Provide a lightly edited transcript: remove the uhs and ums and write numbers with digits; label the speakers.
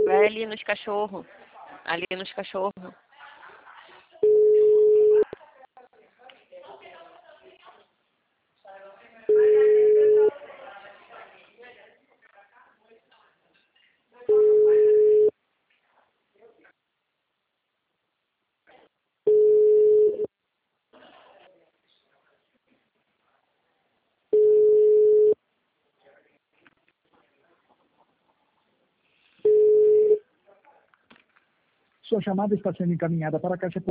Speaker 1: Vai ali nos cachorros. Ali nos cachorros.
Speaker 2: Sua chamada está sendo encaminhada para a caixa